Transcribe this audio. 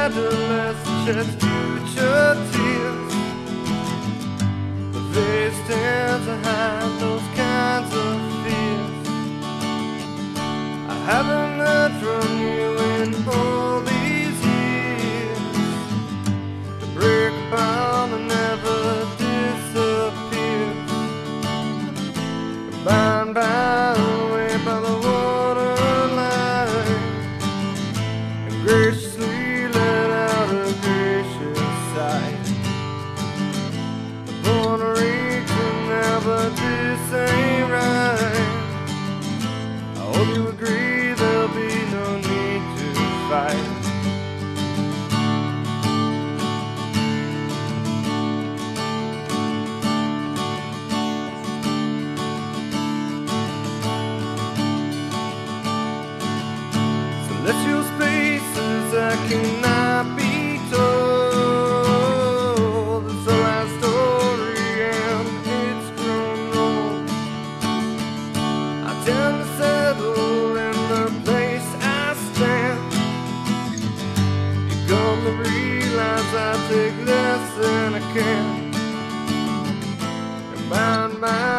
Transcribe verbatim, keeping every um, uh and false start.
adolescence sheds future tears. The face tends to hide those kinds of fears. I haven't heard from you in all these years. To break a bond that never disappears. Bound by away by the waterline, and graciously let out a gracious sigh. The Puerto Rican never this ain't right. I hope you agree there'll be no need to fight. Celestial spaces that cannot be told. It's the last story and it's grown old. I tend to settle in the place I stand. You come to realize I take less than I can. And bound by